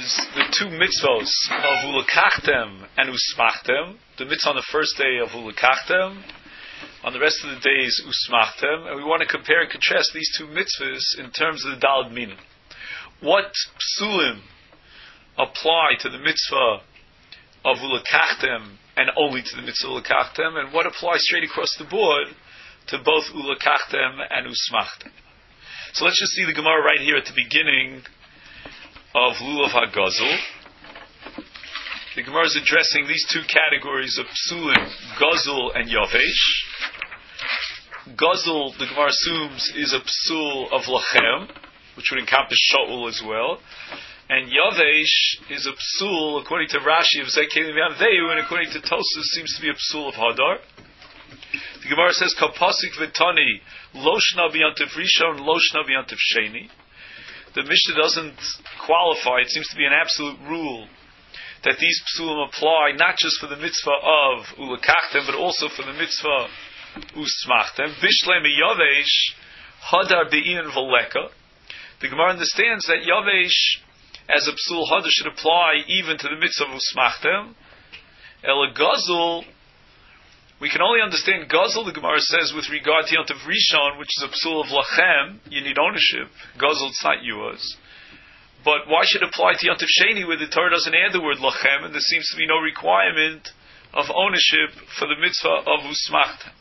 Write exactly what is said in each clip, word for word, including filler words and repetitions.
describes the two mitzvos of ulekachtem and usmachtem. The mitzvah on the first day of ulekachtem, on the rest of the days usmachtem, and we want to compare and contrast these two mitzvahs in terms of the daled minim. What psulim apply to the mitzvah of ulekachtem and only to the mitzvah of ulekachtem, and what applies straight across the board to both ulekachtem and usmachtem? So let's just see the Gemara right here at the beginning of Lulav HaGazul. The Gemara is addressing these two categories of psulim, Gazul and Yavesh. Gazul, the Gemara assumes, is a psul of Lachem, which would encompass Shaul as well. And Yavesh is a psul, according to Rashi, of Zekelim Yamveu, and according to Tosas, seems to be a psul of Hadar. The Gemara says, Kapasik Vitani, Loshna B'yantiv Rishon, Loshna B'yantiv Sheni. The Mishnah doesn't qualify. It seems to be an absolute rule that these psulim apply not just for the mitzvah of ulekachtem, but also for the mitzvah usmachtem. Bishlem Yavesh Hadar Be'in V'leka. The Gemara understands that Yavesh as a psul Hadar should apply even to the mitzvah of usmachtem. Ela Gazul, we can only understand Gazul, the Gemara says, with regard to Yontav Rishon, which is a psul of Lachem. You need ownership. Gazul, it's not yours. But why should it apply to Yontav Sheni, where the Torah doesn't add the word Lachem, and there seems to be no requirement of ownership for the mitzvah of Usmachtem?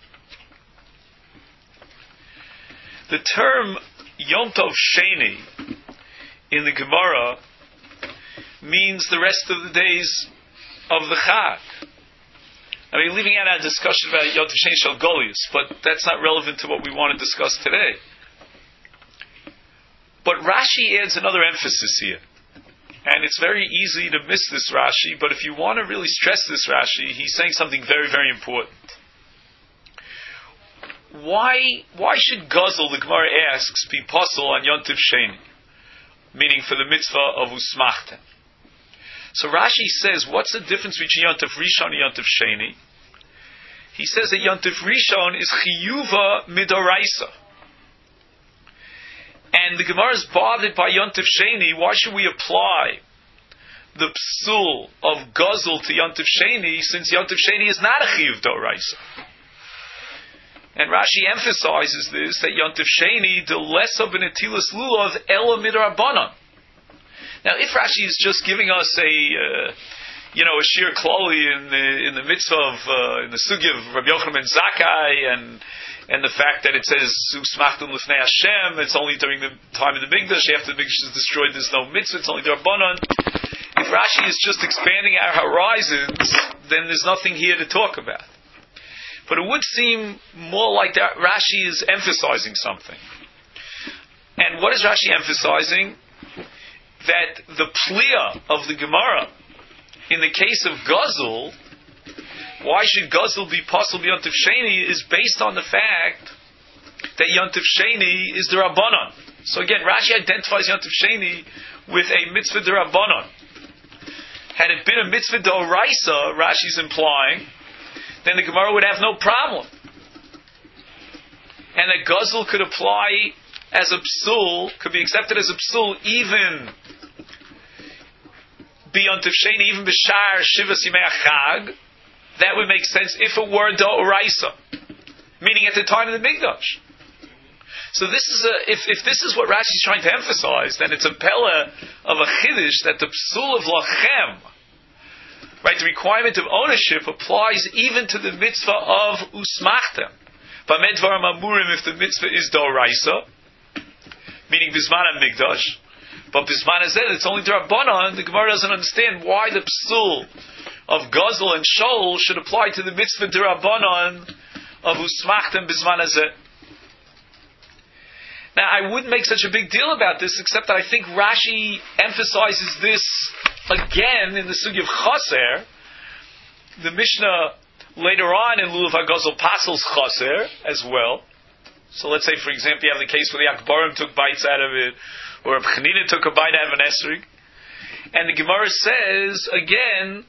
The term Yontav Sheni in the Gemara means the rest of the days of the Chag. I mean, leaving out our discussion about Yontav Sheni Shel Golius, but that's not relevant to what we want to discuss today. But Rashi adds another emphasis here. And it's very easy to miss this Rashi, but if you want to really stress this Rashi, he's saying something very, very important. Why why should Gazul, the Gemara asks, be possible on Yontav Sheni? Meaning for the mitzvah of Usmachtem. So Rashi says, what's the difference between Yontav Rishon and Yontav Sheni? He says that Yontav Rishon is chiyuva midoraisa. And the Gemara is bothered by Yontav Sheni. Why should we apply the psul of Gazul to Yontav Sheni, since Yontav Sheni is not a chiyuv doraisa? And Rashi emphasizes this, that Yontav Sheni, the less of an etilas lulav, ela midrabanan. Now, if Rashi is just giving us a, uh, you know, a shir klali in the in the mitzvah of uh, in the sugya of Rabbi Yochanan ben Zakkai, and and the fact that it says usmachtem lifnei Hashem, it's only during the time of the Mikdash. After the Mikdash is destroyed, there's no mitzvah. It's only Darbanan. If Rashi is just expanding our horizons, then there's nothing here to talk about. But it would seem more like that Rashi is emphasizing something. And what is Rashi emphasizing? That the pliya of the Gemara, in the case of Gazul, why should Gazul be possible Yontav Sheni, is based on the fact that Yontav Sheni is the Rabbanon. So again, Rashi identifies Yontav Sheni with a mitzvah de Rabbanon. Had it been a mitzvah d'oraisa, Rashi's implying, then the Gemara would have no problem. And that Gazul could apply as a psul, could be accepted as a psul even beyond Sheni, even b'shar shivas yimei chag. That would make sense if it were d'oraisa, meaning at the time of the Mikdash. So this is a, if if this is what Rashi is trying to emphasize, then it's a pella of a chiddush that the psul of lachem, right, the requirement of ownership applies even to the mitzvah of usmachtem. B'mei dvarim amurim, if the mitzvah is d'oraisa, meaning Bisman and Mikdash, but Bisman is that it's only D'Rabbanan. The Gemara doesn't understand why the psul of Gazul and Shaul should apply to the mitzvah D'Rabbanan of Usmacht and Bisman Hazeh. Now, I wouldn't make such a big deal about this, except that I think Rashi emphasizes this again in the sugi of Chaser. The Mishnah later on in Lulav HaGazul pasels Chaser as well. So let's say, for example, you have the case where the Akbarim took bites out of it, or Reb Chanina took a bite out of an esrig. And the Gemara says, again,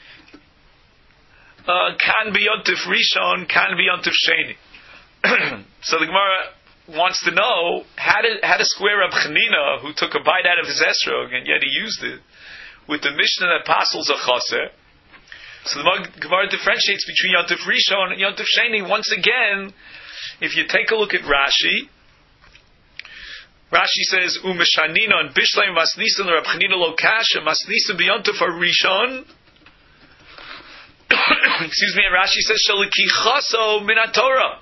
Kan be Yontif Rishon, Kan be Yontif Sheni. So the Gemara wants to know how to, how to square Reb Chanina, who took a bite out of his esrog, and yet he used it, with the Mishnah that passes a chaser. So the Gemara differentiates between Yontif Rishon and Yontif Sheni. Once again, if you take a look at Rashi, Rashi says, Umeshanina and Bishleim Masnisan Rab Chanina Lo Kasha Masnisan B'Yontif Rishon. Excuse me, and Rashi says, Shalikichaso Min HaTorah.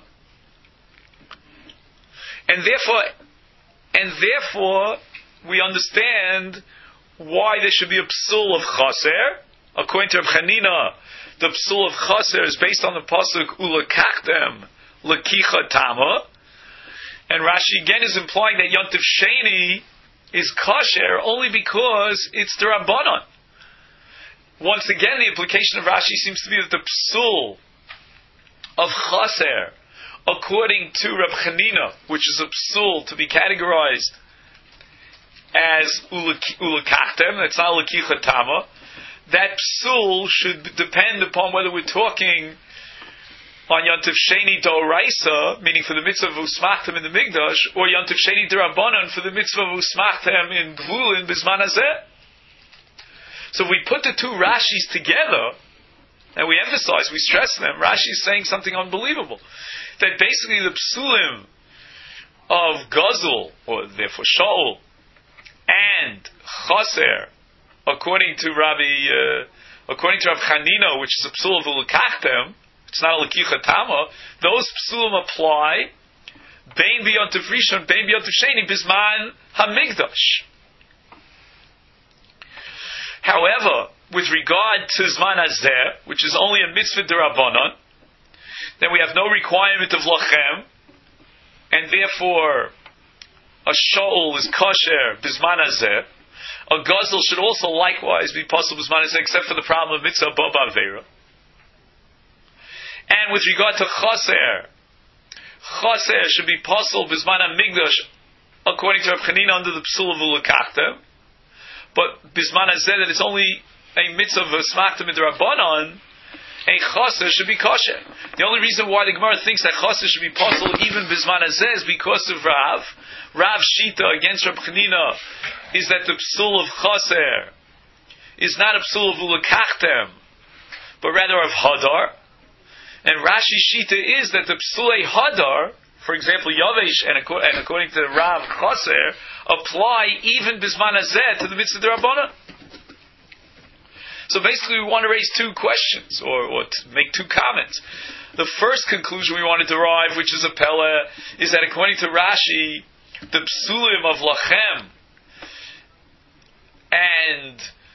And therefore, and therefore, we understand why there should be a psul of chaser. According to Reb Chanina, the psul of chaser is based on the pasuk ulakachtem lekicha tama, and Rashi again is implying that Yontif Sheni is kosher only because it's the Rabbanon. Once again, the implication of Rashi seems to be that the psul of chaser, according to Reb Chanina, which is a psul to be categorized as ulakachtem, that's not lekicha tama, that psul should depend upon whether we're talking on Yontif Sheni D'Oraisa, meaning for the mitzvah of Usmachtem in the Migdash, or Yontif Sheni D'Rabbanan for the mitzvah of Usmachtem in Gvulin Bizman Hazeh. So if we put the two Rashis together, and we emphasize, we stress them, Rashi is saying something unbelievable. That basically the psulim of Gazul, or therefore Shaul, and Chaser, according to Rabbi, uh, according to Rav Chanina, which is a psul of ulakachtem, it's not a lekicha tama, those psulim apply bein b'yontif rishon, bein b'yontif sheni, bisman hamigdash. However, with regard to Zman Hazeh, which is only a mitzvah d'Rabbanan, then we have no requirement of lachem, and therefore a shaul is kosher Bizman Hazeh. A gazal should also likewise be possible Bizman Hazeh, except for the problem of mitzvah bo b'avera. And with regard to chaser, chaser should be possible Bizman HaMikdash, according to Rav Chanina, under the psul of ulakachtem. But Bizman Hazeh, that it's only a mitzvah of Usmachtem Midrabanan, a chaser should be kosher. The only reason why the Gemara thinks that chaser should be possible even Bizman Hazeh is because of Rav. Rav Shita against Rav Chanina is that the psul of chaser is not a psul of ulakachtem, but rather of hadar. And Rashi Shita is that the psulei hadar, for example, Yavesh, and, and according to Rav Chaser, apply even Bizman Hazeh to the mitzvah d'Rabbanan. So basically we want to raise two questions, or, or to make two comments. The first conclusion we want to derive, which is a pella, is that according to Rashi, the psulim of lachem and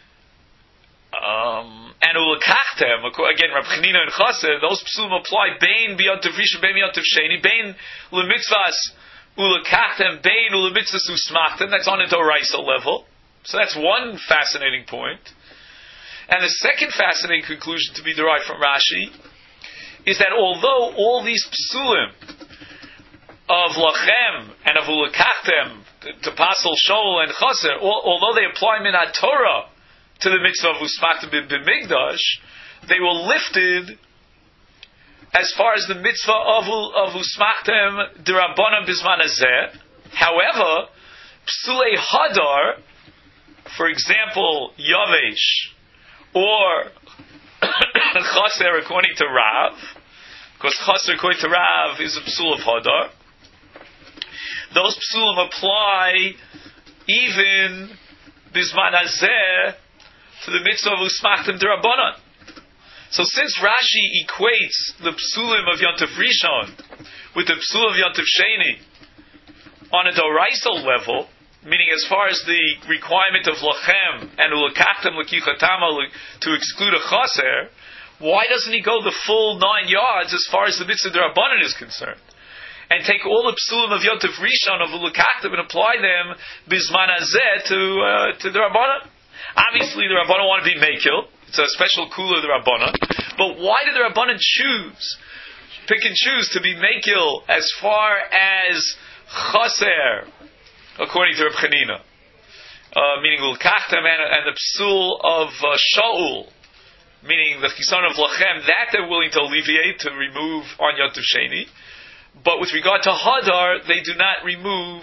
um, and ulakachtem, again, Rab Chanina and Chaser, those psulim apply bein b'yontif rishon, bein b'yontif sheni, bein lemitzvahs ulakachtem, bein ulemitzvahs usmachtem. That's on a doraisa level. So that's one fascinating point. And the second fascinating conclusion to be derived from Rashi is that although all these psulim of lachem and of ulakachtem, to pasal shol and chaser, although they apply min ha-Torah to the mitzvah of Usmachtem b'Migdash, they were lifted as far as the mitzvah of, of Usmachtem d'Rabbanan Bizman Hazeh. However, psulei hadar, for example, Yavesh, or Chaser according to Rav, because Chaser according to Rav is a psul of hadar, those psulim apply even Bizman Hazeh to the mitzvah of Usmachtem d'Rabbanan. So since Rashi equates the psulim of Yontif Rishon with the psul of Yontif Sheni on a doraisal level, meaning as far as the requirement of lachem and ulakachtem lekichatama to exclude a chaser, why doesn't he go the full nine yards as far as the mitzvah d'Rabbanan is concerned, and take all the psulim of Yontif Rishon of ulakachtem and apply them Bizman Hazeh to uh, to the Rabbanan? Obviously, the Rabbanan want to be Mekil. It's a special kula of the Rabbanan. But why did the Rabbanan choose, pick and choose, to be Mekil as far as Chaser, according to Reb Chanina? Uh, meaning Ulkachtem and, and the Psul of uh, Shaul, meaning the Chison of Lachem, that they're willing to alleviate, to remove on Yontif Sheni. But with regard to Hadar, they do not remove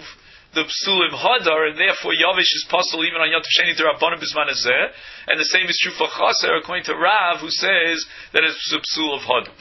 the psulim hadar, and therefore yavish is possible even on Yom Tov Sheni D'Rabbanan B'zman hazeh, and the same is true for chaser, according to Rav, who says that it's a psul of hadar.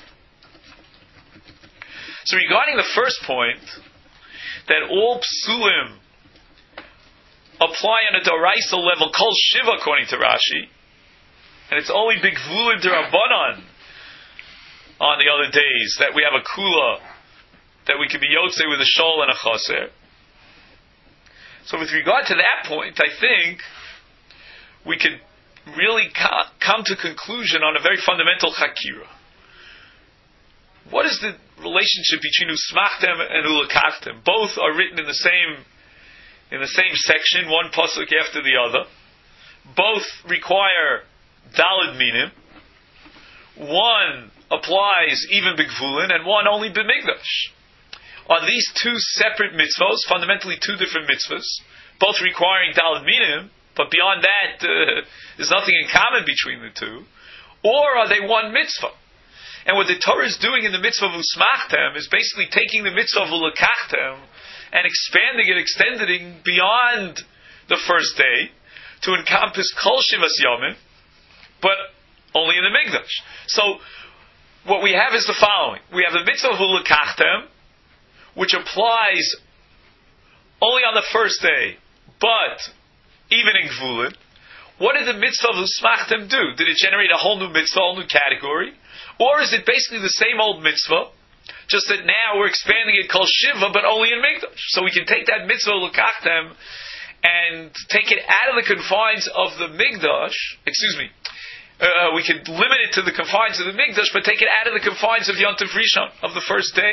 So regarding the first point, that all psulim apply on a Doraisa level, kol shiva, according to Rashi, and it's only big vulim D'Rabbanan on the other days that we have a kula, that we can be yotze with a shol and a chaser. So with regard to that point, I think we can really co- come to conclusion on a very fundamental chakira. What is the relationship between usmachtem and ulakachtem? Both are written in the same in the same section, one pasuk after the other. Both require daled minim. One applies even bigvulin, and one only b'migdash. Are these two separate mitzvos, fundamentally two different mitzvos, both requiring daled minim, but beyond that, uh, there's nothing in common between the two? Or are they one mitzvah? And what the Torah is doing in the mitzvah of usmachtem is basically taking the mitzvah of ulakachtem and expanding it, extending beyond the first day to encompass kol shivas yomim, but only in the Mikdash. So, what we have is the following. We have the mitzvah of ulakachtem, which applies only on the first day, but even in Gvulin. What did the mitzvah of usmachtem do? Did it generate a whole new mitzvah, a whole new category? Or is it basically the same old mitzvah, just that now we're expanding it called Shiva, but only in Mikdash? So we can take that mitzvah ulakachtem and take it out of the confines of the Mikdash, excuse me, uh, we can limit it to the confines of the Mikdash, but take it out of the confines of Yom Tov Rishon, of the first day.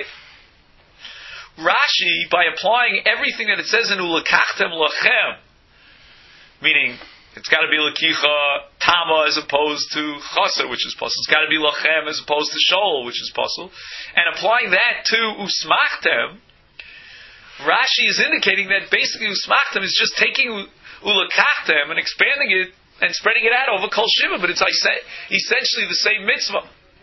Rashi, by applying everything that it says in ulakachtem lachem, meaning it's got to be lakicha tama as opposed to chaser, which is possible. It's got to be lachem as opposed to shol, which is possible. And applying that to usmachtem, Rashi is indicating that basically usmachtem is just taking ulakachtem and expanding it and spreading it out over kol shiva, but it's essentially the same mitzvah.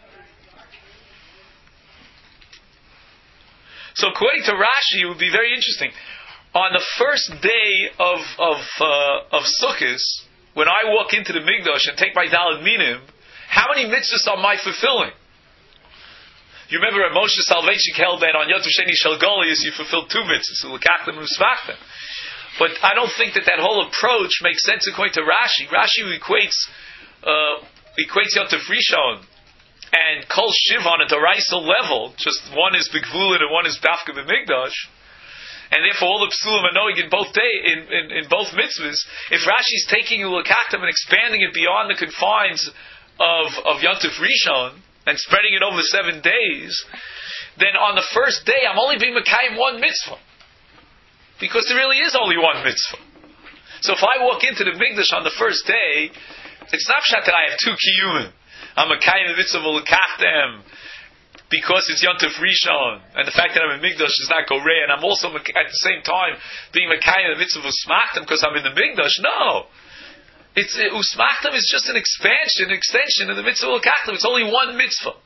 So according to Rashi, it would be very interesting. On the first day of of uh, of Sukkot, when I walk into the Mikdash and take my daled minim, how many mitzvahs am I fulfilling? You remember at Moshe Salvation held that on Yom Tov Sheni Shel Golius you fulfilled two mitzvahs, ulakachtem and usmachtem. But I don't think that that whole approach makes sense according to Rashi. Rashi equates uh, equates Yom Tov Rishon and Kol Shiv on a Doraisa level. Just one is Bigvulin and one is Dafka B'Mikdash. And therefore, all the psulim are knowing in both day in, in, in both mitzvahs. If Rashi is taking ulakachtem and expanding it beyond the confines of of Yom Tov Rishon and spreading it over seven days, then on the first day I'm only being mekayim one mitzvah, because there really is only one mitzvah. So if I walk into the Mikdash on the first day, it's not pshat that I have two kiyumim. I'm mekayim the mitzvah of ulakachtem because it's Yom Tov Rishon, and the fact that I'm in Mikdash is not Goreh, and I'm also at the same time being Mekayim the mitzvah of Usmachtem because I'm in the Mikdash. No, it's uh, Usmachtem is just an expansion, an extension of the mitzvah of Ulakachtem. It's only one mitzvah.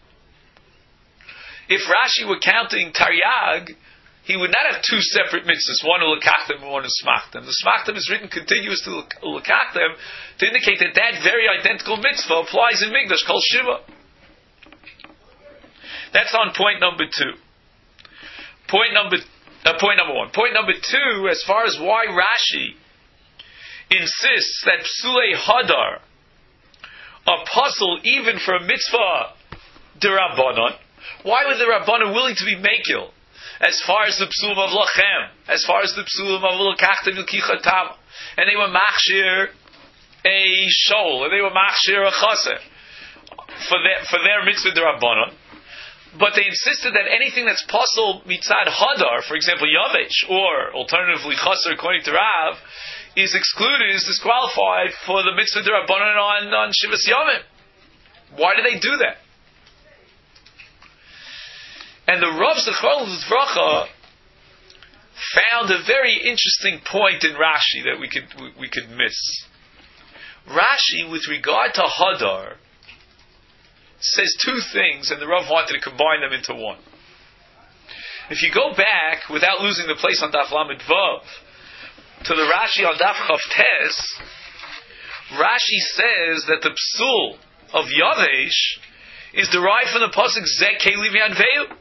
If Rashi were counting Taryag, he would not have two separate mitzvahs, one Ulakachtem and one Usmachtem. The Usmachtem is written contiguous to Ulakachtem to indicate that that very identical mitzvah applies in Mikdash called Shiva. That's on point number two. Point number uh, point number one. Point number two, as far as why Rashi insists that psulei hadar are puzzle even for a mitzvah d'Rabbanan. Why were the Rabbanan willing to be mekil as far as the psulim of lachem, as far as the psulim of ulakachtem l'kicha tam, and they were machshir a shol, and they were machshir a chaser for their for their mitzvah d'Rabbanan. But they insisted that anything that's possible mitzad hadar, for example, yavesh, or alternatively chaser, according to Rav, is excluded, is disqualified for the mitzvah d'Rabbanan on, on Shivas Yomim. Why do they do that? And the Rav Zechron Zvracha found a very interesting point in Rashi that we could we, we could miss. Rashi, with regard to hadar, says two things, and the Rav wanted to combine them into one. If you go back, without losing the place on Daf Lamed Vav, to the Rashi on Daf Chav Tes, Rashi says that the psul of Yavesh is derived from the pasuk Zeh Keli V'Yanveu.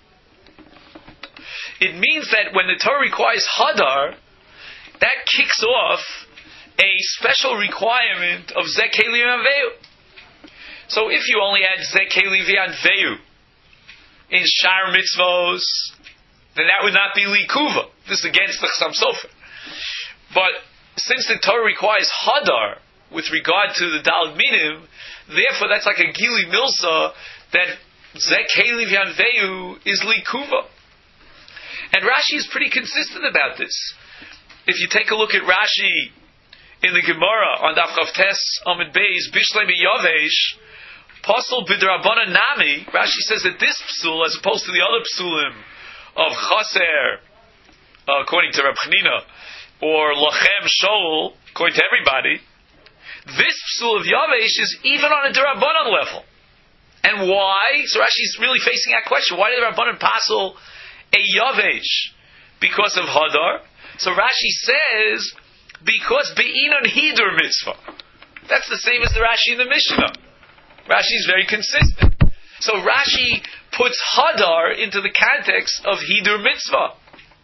It means that when the Torah requires Hadar, that kicks off a special requirement of Zeh Keli V'Yanveu. So if you only had Zeh Keli V'Yanveu in Shar Mitzvos, then that would not be Likuva. This is against the Chassam Sofer. But since the Torah requires Hadar with regard to the Daled Minim, therefore that's like a Gili Milsa that Zeh Keli V'Yanveu is Likuva. And Rashi is pretty consistent about this. If you take a look at Rashi in the Gemara on Daf Chav Tes Amud Beis Bishlei Yavesh Pasal B'Drabbanan Nami, Rashi says that this psul, as opposed to the other psulim of Chaser, uh, according to Reb Chanina, or Lachem Shol, according to everybody, this psul of Yavesh is even on a D'Rabbanan level. And why? So Rashi is really facing that question. Why did the Rabbanan pasal a Yavesh? Because of Hadar. So Rashi says, because Be'inon Hidur Mitzvah. That's the same as the Rashi in the Mishnah. Rashi is very consistent. So Rashi puts Hadar into the context of Hidur Mitzvah.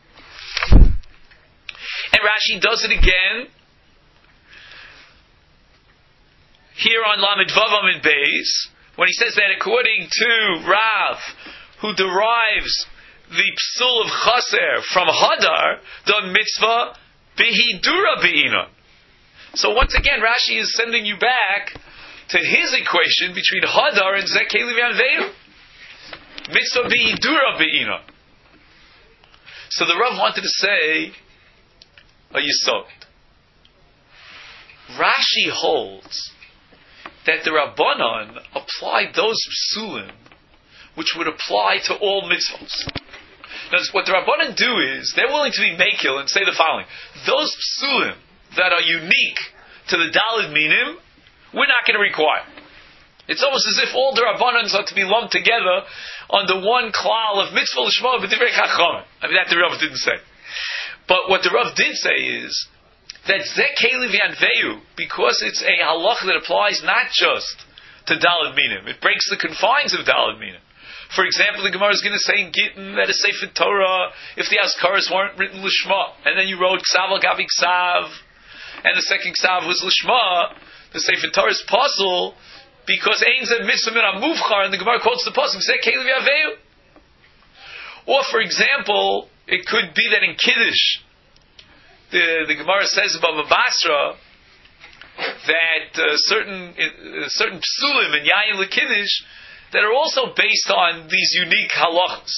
And Rashi does it again here on Lamed Vav Amud Beis, when he says that according to Rav, who derives the psul of Chaser from Hadar, the mitzvah Behidura Be'inon. So once again, Rashi is sending you back to his equation between Hadar and Zeh Keli V'Yanveu. Mitzvah Behidura Be'inon. So the Rav wanted to say a Yisod. Rashi holds that the Rabbanan applied those psulim which would apply to all mitzvahs. Now, what the Rabbanan do is, they're willing to be makil and say the following: those psulim that are unique to the Daled Minim, we're not going to require. It's almost as if all the Rabbanans are to be lumped together under one klal of mitzvah l'shma b'divrei chacham. I mean, that the Rav didn't say. But what the Rav did say is that Zeh Keli V'Yanveu, because it's a halach that applies not just to Daled Minim, it breaks the confines of Daled Minim. For example, the Gemara is going to say in Gittin that a Sefer Torah, if the Askaras weren't written l'shma, and then you wrote Ksav al Gavi Ksav, and the second Ksav was l'shma, the Sefer Torah is puzzle because Ein Zeh Mitzvah Min HaMuvchar, and the Gemara quotes the pasuk Zeh Keli V'Yanveu. Or, for example, it could be that in Kiddush, the, the Gemara says about Basra that uh, certain uh, certain psulim and Yayin L'Kiddush that are also based on these unique halachas.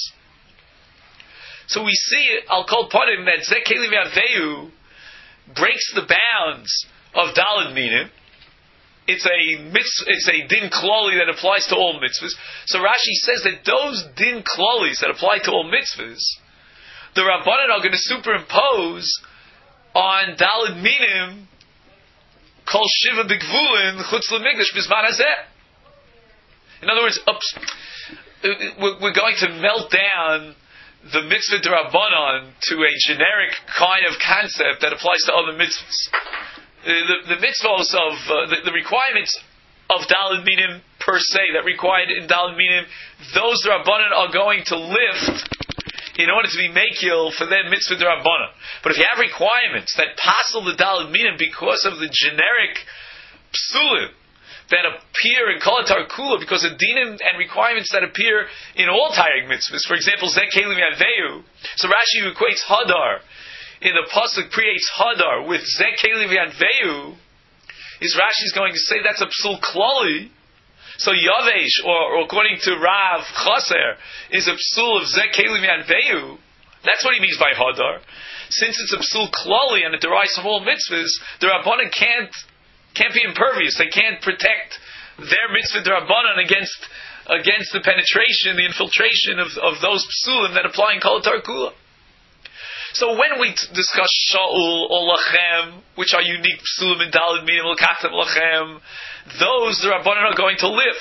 So we see Al Kol Panim that Zeh Keli V'Yanveu breaks the bounds of Daled Minim. It's a mitzvah, it's a din klali that applies to all mitzvahs. So Rashi says that those din klalis that apply to all mitzvahs, the Rabbanan are going to superimpose on Daled Minim Kol Shiva B'Gvulin Chutz L'Mikdash B'Zman Hazeh. In other words, ups, we're going to melt down the mitzvah d'Rabbanan to a generic kind of concept that applies to other mitzvahs. The, the mitzvahs of uh, the, the requirements of Daled Minim per se that required in Daled Minim, those Rabbanan are going to lift in order to be makil for their mitzvah d'Rabbanan. But if you have requirements that passel the Daled Minim because of the generic psulim that appear in Kol Atar Kula, because of dinim and requirements that appear in all Taryag mitzvahs, for example, Zeh Keli V'Yanveu, so Rashi equates Hadar in the pasuk creates Hadar with Zeh Keli V'Yanveu, is Rashi's going to say that's a psul klali. So Yavesh, or, or according to Rav Chaser, is a psul of Zeh Keli V'Yanveu. That's what he means by Hadar. Since it's a psul klali and it derives from all mitzvahs, the Rabbanan can't can't be impervious. They can't protect their mitzvah d'Rabbanan against against the penetration, the infiltration of, of those psulim that apply in Kol Atar Kula. So when we t- discuss Sha'ul or Lachem, which are unique psulim in Daled Minim L'Kachtem Lachem, those the Rabbanan are going to lift.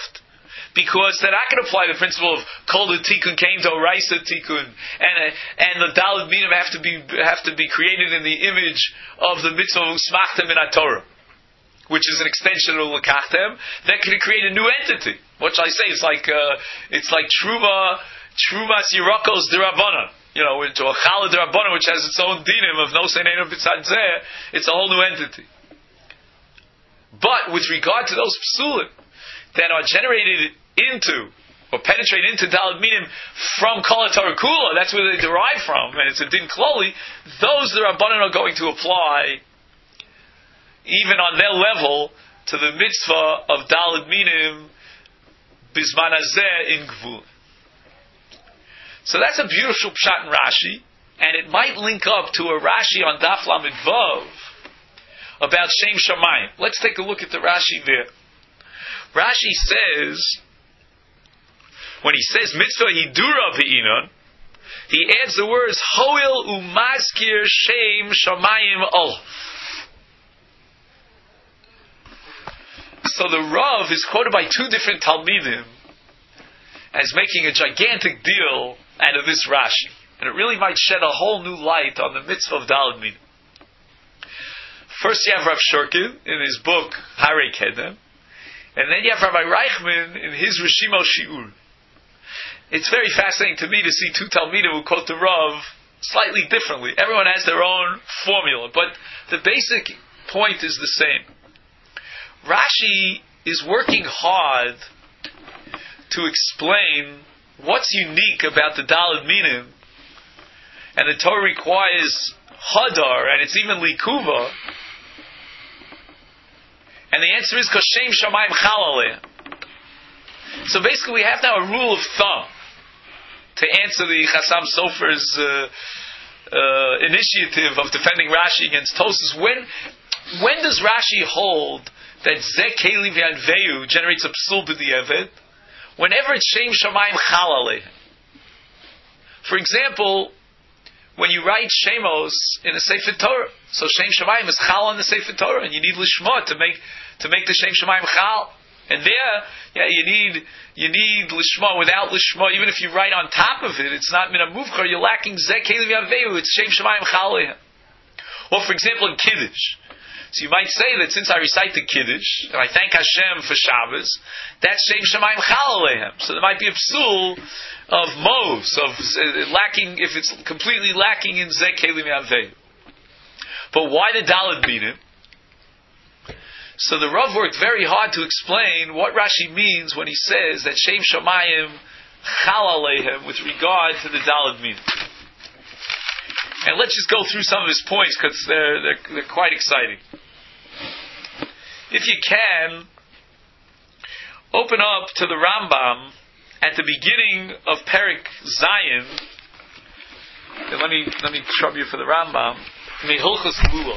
because they're not going to apply the principle of kol the tikkun came to oraisa tikkun, and uh, and the daled minim have to be have to be created in the image of the mitzvah usmachtem in Torah, which is an extension of lekachtem. That can create a new entity. What shall I say? It's like uh, it's like truma trumas yirakos derabbanan. You know, into a challah derabbanan, which has its own dinim of no seinenu b'tzad zeh. It's a whole new entity. But with regard to those psulim that are generated into or penetrate into daled minim from kol Torah kula, that's where they derive from, and it's a din kloli. Those the Rabbanan are going to apply even on their level to the mitzvah of daled minim bisman hazeh in gvul. So that's a beautiful pshat in Rashi, and it might link up to a Rashi on Daf Lamed Vav about Shem Shamayim. Let's take a look at the Rashi there. Rashi says, when he says mitzvah hidura v'inon, he adds the words hoil umazkir Shem Shamayim ol. So the Rav is quoted by two different Talmidim as making a gigantic deal out of this Rashi, and it really might shed a whole new light on the mitzvah of daled minim. First you have Rav Shurkin in his book Harei Kedem, and then you have Rabbi Reichman in his Rishimo Shiur. It's very fascinating to me to see two Talmidim who quote the Rav slightly differently. Everyone has their own formula, but the basic point is the same. Rashi is working hard to explain what's unique about the daled minim, and the Torah requires hadar, and it's even likuva. And the answer is Koshem Shamayim Chalaleh. So basically we have now a rule of thumb to answer the Chassam Sofer's uh, uh, initiative of defending Rashi against Tosas. When when does Rashi hold that Zeh Keli V'Anveyu generates a psul b'di'evet? Whenever it's Shem Shamayim Chalaleh. For example, when you write Shemos in a Sefer Torah, so Shem Shamayim is Chal on the Sefer Torah, and you need Lishma to make to make the Shem Shamayim Chal. And there, yeah, you need you need Lishma. Without Lishma, even if you write on top of it, it's not Min HaMuvchar, you're lacking Zeh Keli V'Aveyu, it's Shem Shamayim Chal Alehem. Or for example, in Kiddush. So you might say that since I recite the Kiddush, and I thank Hashem for Shabbos, that's Shem Shamayim Chal Alehem. So there might be a psul of mos, of uh, lacking, if it's completely lacking in Zeh Keli V'Aveyu. But why the daled minim? So the Rav worked very hard to explain what Rashi means when he says that Shem Shamayim Chal Alehem with regard to the daled minim. And let's just go through some of his points because they're, they're, they're quite exciting. If you can, open up to the Rambam at the beginning of Perek Zayin. Let me let me trouble you for the Rambam. Mehilchos Lulav.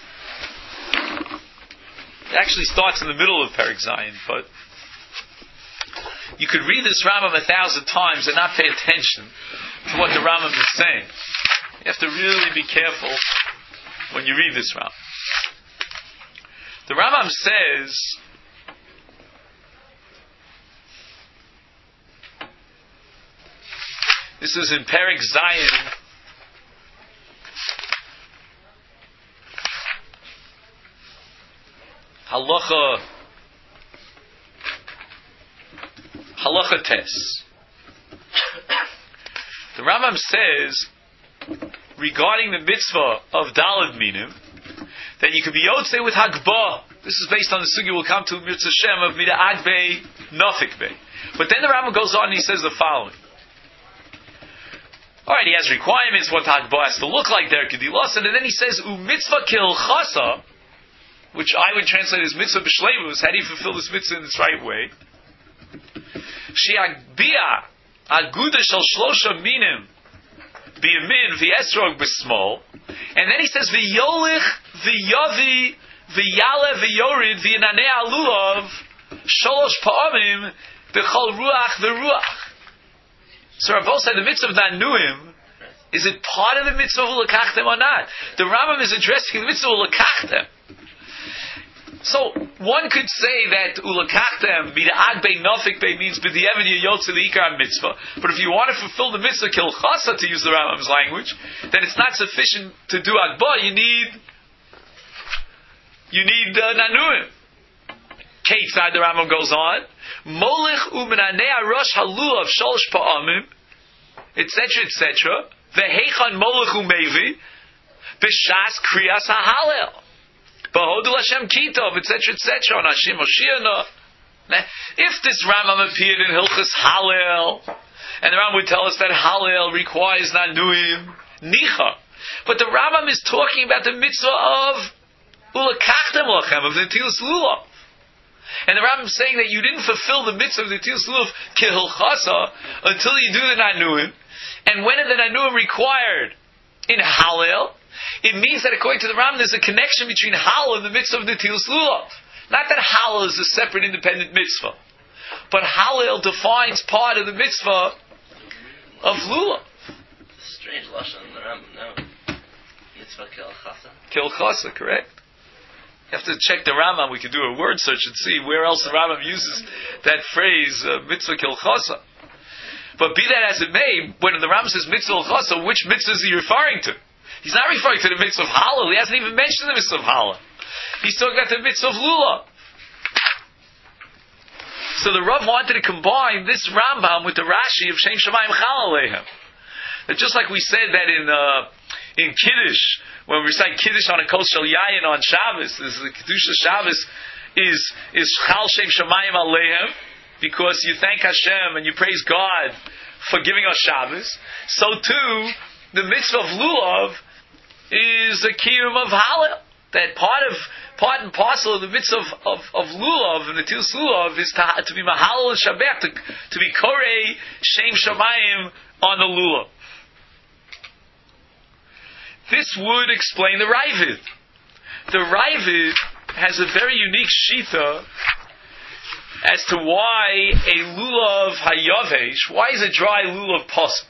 It actually starts in the middle of Perek Zayin, but you could read this Rambam a thousand times and not pay attention to what the Rambam is saying. You have to really be careful when you read this Rambam. The Rambam says, this is in Perek Zayin, Halacha Halacha Tes. The Rambam says regarding the mitzvah of daled minim that you could be yotzei with hagbah. This is based on the sugi we'll come to Mitzvah Shem of Mida Agbei Nafik Bey. But then the Rambam goes on and he says the following. Alright, he has requirements what hagbah has to look like there, Kedilas, and then he says U mitzvah kil chasa, which I would translate as mitzvah b'shleimus. How do you fulfill this mitzvah in its right way? She'agbia aguda shel shlosha minim b'yamin v'yesrog b'smol, and then he says v'yolich v'yavi v'yale v'yorid v'yananei alulav sholosh pa'amim b'chol ruach v'ruach. So Rav said the mitzvah of nanuim, is it part of the mitzvah of l'kachtem or not? The Rambam is addressing the mitzvah of l'kachtem. So one could say that ulakachtem b'da'ag bei nafik bei means b'di'evid yotze l'ikar mitzvah. But if you want to fulfill the mitzvah kilchasa, to use the Rambam's language, then it's not sufficient to do agba. You need you need uh, nanuim. Ketzad, the Rambam goes on, molich u'menanei arosh halulav shalosh pa'amim, et cetera, et cetera. Ve'heichan molich u'mevi b'shas kriyas ha'halel. B'hodul Hashem kitov, et cetera, et cetera. On Hashim Oshiana. If this Rambam appeared in Hilchas Halel, and the Rambam would tell us that Halel requires nanuim, nicha. But the Rambam is talking about the mitzvah of ulakachtem lachem, of the Netilas Lulav. And the Rambam is saying that you didn't fulfill the mitzvah of the Netilas Lulav kehilchasa until you do the nanuim. And when are the nanuim required? In Halel. It means that according to the Rambam, there's a connection between Halal and the mitzvah of Netilas Lulav. Not that Halal is a separate independent mitzvah, but Halal defines part of the mitzvah of Lulav. Strange lashon in the Rambam, no? Mitzvah kilchasa. Kilchasa, correct? You have to check the Rambam. We could do a word search and see where else the Rambam uses that phrase, uh, mitzvah kilchasa. But be that as it may, when the Rambam says mitzvah kilchasa, which mitzvah is he referring to? He's not referring to the mitzvah of Halal. He hasn't even mentioned the mitzvah of Halal. He's talking about the mitzvah of Lulav. So the Rav wanted to combine this Rambam with the Rashi of Shem Shamayim Chal Aleichem. That just like we said that in uh, in Kiddush, when we recite Kiddush on a Kos Shel Yayin on Shabbos, this is the Kedusha Shabbos is is Chal Shem Shamayim Aleichem, because you thank Hashem and you praise God for giving us Shabbos. So too, the mitzvah of Lulav is a kiyum of Halal. That part of part and parcel of the mitzvah of, of, of Lulav and the Netilas Lulav is to, to be Mahalal and Shabbat, to, to be Korei Shem Shamayim on the Lulav. This would explain the Ravid. The Ravid has a very unique shita as to why a Lulav Hayavesh, why is a dry Lulav possible?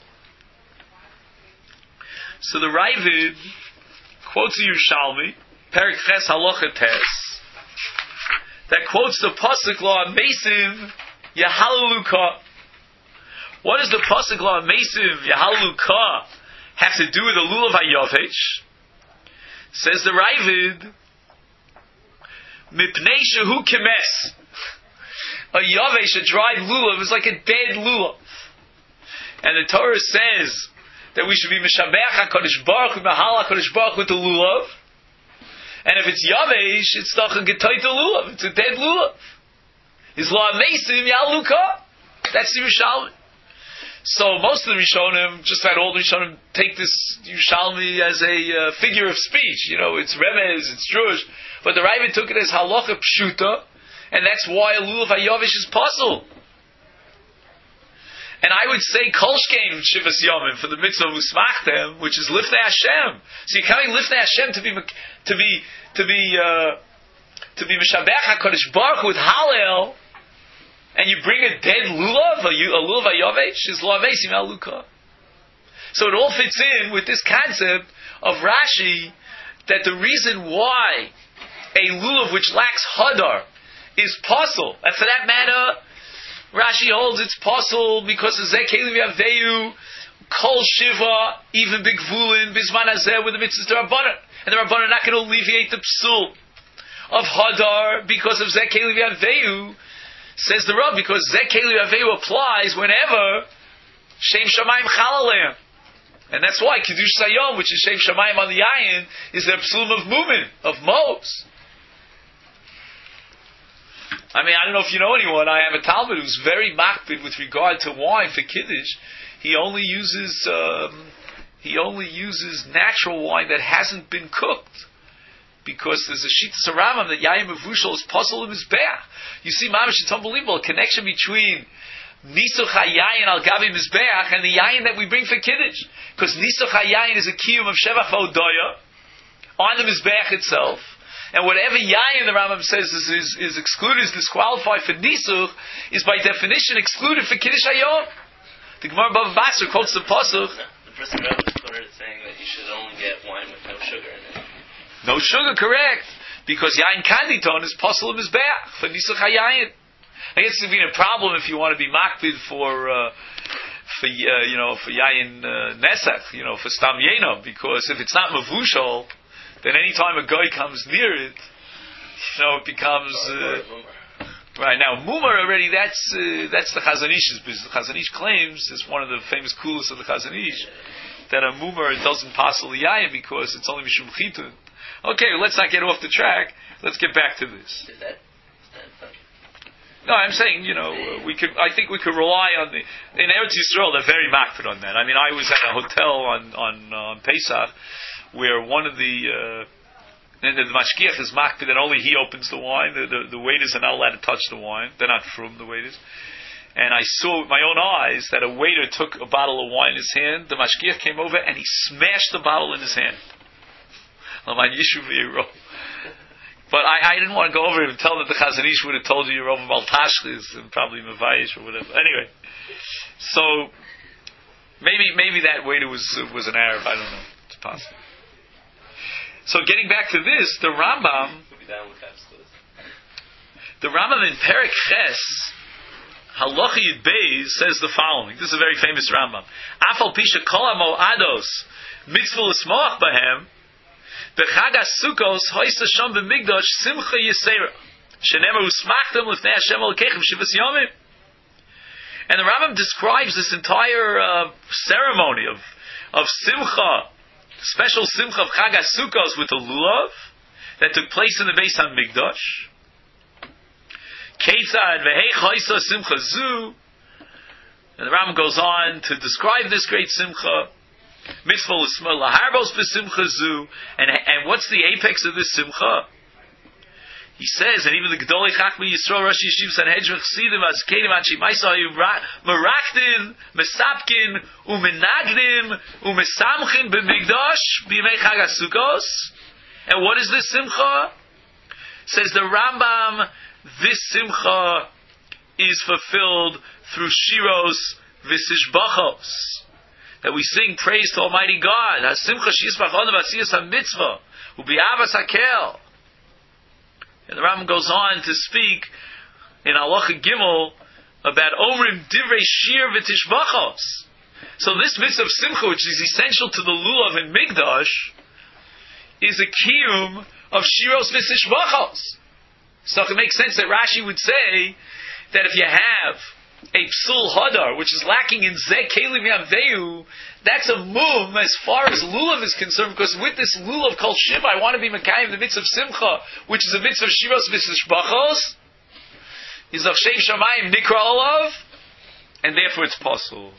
So the Ravid quotes the Yerushalmi, Perek Ches Halacha Tes, that quotes the pasuk law Meisim Yahalaluka. What does the pasuk law Meisim Yahalaluka have to do with the lulav hayavesh? Says the Ravid, Mipnei shehu kemes. A yavesh, a dried lulav, is like a dead lulav, and the Torah says that we should be Meshabech HaKadosh Baruch Hu, Mahal HaKadosh Baruch with the lulav. And if it's Yavesh, it's Tachan Getoit the lulav. It's a dead lulav. His law Meisim Yaluka. That's the Yerushalmi. So most of the Rishonim, just that all the Rishonim, take this Yerushalmi as a uh, figure of speech. You know, it's Remez, it's Drush. But the Ravid took it as Halacha Pshuta, and that's why a lulav HaYavesh is possible. And I would say Kolshkein Shivas Yomim for the mitzvah of Usmachtem, which is Lifnei Hashem. So you're coming Lifnei Hashem to be to be to be uh, to be Meshabech HaKadosh Baruch Hu with Halel, and you bring a dead lulav, a, a lulav hayavesh, is lavesim aluka. So it all fits in with this concept of Rashi that the reason why a lulav which lacks hadar is possible, and for that matter, Rashi holds it's possible because of Zekelim Yaveyu, Kol Shiva, even Big Vulin, Bisman Hazeh, with the mitzvahs Rabbanan. And the Rabbanan are not going to alleviate the psul of Hadar because of Zekelim Yaveyu, says the Rav, because Zekelim Yaveyu applies whenever Shem Shamayim Chalalem. And that's why Kiddush Sayom, which is Shem Shamayim on the Yayin, is the psulm of Mumin, of Mos. I mean, I don't know if you know anyone. I have a Talmud who's very makpid with regard to wine for Kiddush. He only uses um, he only uses natural wine that hasn't been cooked, because there's a Shittas Rambam that Yayin Mevushal is puzzle in his bear. You see, Mamish, it's unbelievable, a connection between Nisuch HaYayin al Gavi Mizbeach and the Yayin that we bring for Kiddush. Because Nisuch HaYayin is a kiyum of Shevach V'Odoya on the Mizbeach itself. And whatever yayin the Rambam says is, is, is excluded, is disqualified for nisuch, is by definition excluded for kiddush hayom. The Gemara Bava Basra quotes the pasuk. The person Rambam is quoted saying that you should only get wine with no sugar in it. No sugar, correct. because yayin kanditon is possible mizbeach for nisach hayayin. I guess it'd be a problem if you want to be makbid for uh, for uh, you know for yayin uh, nesach, you know for stam yeno, because if it's not mavushal, then any time a guy comes near it, you know it becomes. Uh, Right now, mumar already. That's uh, that's the Chazon Ish's business. The Chazon Ish claims it's one of the famous kulas of the Chazon Ish that a mumar doesn't pass yayin because it's only mishum chitun. Okay, let's not get off the track. Let's get back to this. No, I'm saying you know uh, we could. I think we could rely on the in Eretz Yisrael. They're very makpid on that. I mean, I was at a hotel on on uh, Pesach where one of the uh, And the mashgiach is makpid that only he opens the wine. The, the, the waiters are not allowed to touch the wine. They're not frum, the waiters. And I saw with my own eyes that a waiter took a bottle of wine in his hand. The mashgiach came over and he smashed the bottle in his hand. But I, I didn't want to go over and tell that the Chazon Ish would have told you you're over Maltashchis and probably Mavayish or whatever. Anyway, so maybe maybe that waiter was uh, was an Arab. I don't know. It's possible. So getting back to this, the Rambam, the Rambam in Perek Ches, Halacha Yud Beis says the following. This is a very famous Rambam. Afal pisha kol hamoados mitzvah l'smoach bahem b'chag haSukkos hoisa sham b'migdosh simcha yisera shenemer usmachtem l'fnei Hashem Elokeichem shivas yomim. And the Rambam describes this entire uh, ceremony of of simcha, special simcha of Chag HaSukkos with the lulav that took place in the Beis HaMikdash. Ketzad v'hei chaysa simcha zu. And the Rambam goes on to describe this great simcha. Mitzvah l'sma laharbos b'simcha zu. And and what's the apex of this simcha? He says, and even the Gedolei Chachmei Yisrael, Rosh Yeshiv, Sanhedrin, Chassidim, Azkedim, Anshei Maisa, Merakdin, Mesapkin, Umenagdim, Umesamchin, B'migdosh, B'yimei Chag HaSukkos. And what is this simcha? Says the Rambam, this simcha is fulfilled through shiros v'sishbachos, that we sing praise to Almighty God. Ha-simcha she'yisbach onu v'asiyas ha-mitzvah, u'bi'avas hakel. And the Rambam goes on to speak in Halacha Gimel about Omrim Divrei Shir V'Tishbachos. So this mitzvah of Simcha, which is essential to the Lulav and Migdash, is a kiyum of Shiros V'Tishbachos. So it makes sense that Rashi would say that if you have a Psul Hadar, which is lacking in Zeh Kelim Yamveu, that's a mum as far as Lulav is concerned, because with this Lulav called Shiva, I want to be Mekayim, the mitzvah of Simcha, which is a mitzvah of Shiros V'Tishbachos, is of Shem Shamayim Nikra Olav, and therefore it's possible.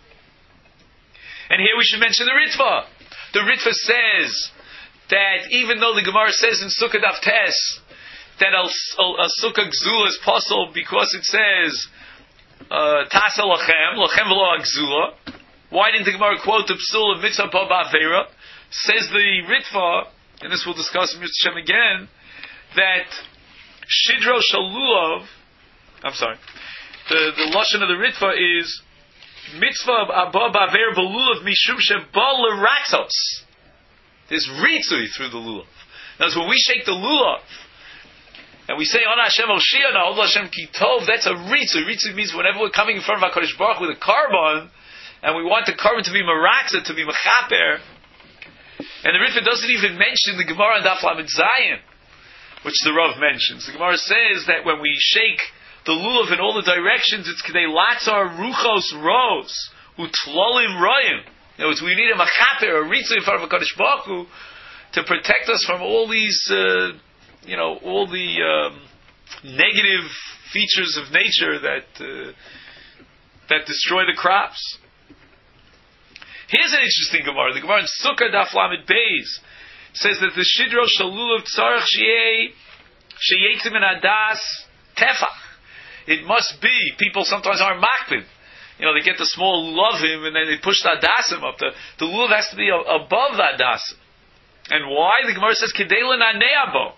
And here we should mention the Ritva. The Ritva says that even though the Gemara says in Sukkah Daf Tes that a, a, a Sukkah Gzula is possible because it says Tasa Lachem, Lachem V'lo Gzula. Why didn't the Gemara quote the Psul of Mitzvah Pa Ba'Avera? Says the Ritva, and this we'll discuss in Mitzvah Shem again, that Shidro Shalulav, I'm sorry, the, the Lashon of the Ritva is Mitzvah Abba Ba'Avera B'Lulav Mishum Sheba L'Ratzos. There's Ritzui through the Lulav. Now, when we shake the Lulav, and we say, On Hashem Oshiana, Od Hashem Kitov, that's a Ritzui. Ritzui means whenever we're coming in front of HaKadosh Baruch with a carbon, and we want the carbon to be marakza, to be mechaper, and the Ritva doesn't even mention the Gemara and Daf Lamed Zayin, which the Rav mentions. The Gemara says that when we shake the lulav in all the directions, it's k'dei latzar ruchos ros utlolim royim. In other words, we need a mechaper, a ritzui in front of a Kadosh Baruch Hu to protect us from all these, uh, you know, all the um, negative features of nature that uh, that destroy the crops. Here's an interesting Gemara. The Gemara in Sukkah Daf Lamed Beis says that the Shidro Shalulav Tzarech Sheyei Sheyetzim in Adas Tefach. It must be, people sometimes aren't makpid. You know, they get the small lulavim and then they push the adasim up. The, the lulav has to be a, above the adasim. And why? The Gemara says Kedela Naneabo.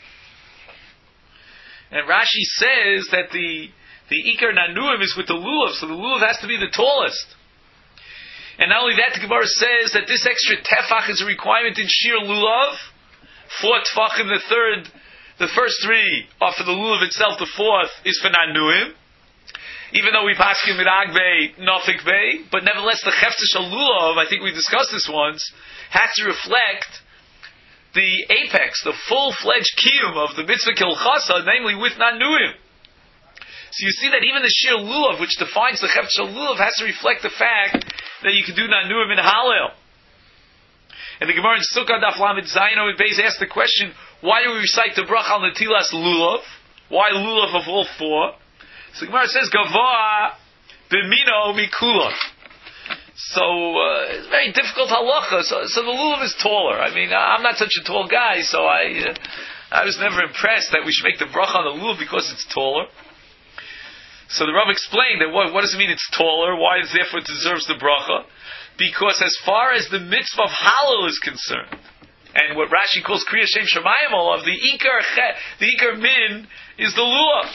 And Rashi says that the the Iker Nanuim is with the lulav, so the lulav has to be the tallest. And not only that, the Gemara says that this extra tefach is a requirement in Shir Lulav, four tefachim, the third The first three are for the lulav itself. The fourth is for nanuim. Even though we pass him with Agbei, Nafik Bey, but nevertheless the Chefta Shal Lulav, I think we discussed this once, has to reflect the apex, the full-fledged kiyum of the mitzvah kilchasa, namely with nanuim. So you see that even the Shir Lulav, which defines the Chefta Shal Lulav, has to reflect the fact that you can do nanuim in Hallel. And the Gemara in Sukkah Daf Lamed Zayin Amud Beis asked the question, why do we recite the bracha al Netilas Lulav? Why Lulav of all four? So Gemara says, Gavoa b'mino mikulot. So uh, it's very difficult halacha. So, so the lulav is taller. I mean, I'm not such a tall guy, so I uh, I was never impressed that we should make the bracha on the lulav because it's taller. So the Rav explained that what, what does it mean it's taller? Why is therefore it deserves the bracha? Because as far as the mitzvah of halal is concerned, and what Rashi calls Kriya Shem Shemayim of the ikar the ikar min is the lulav.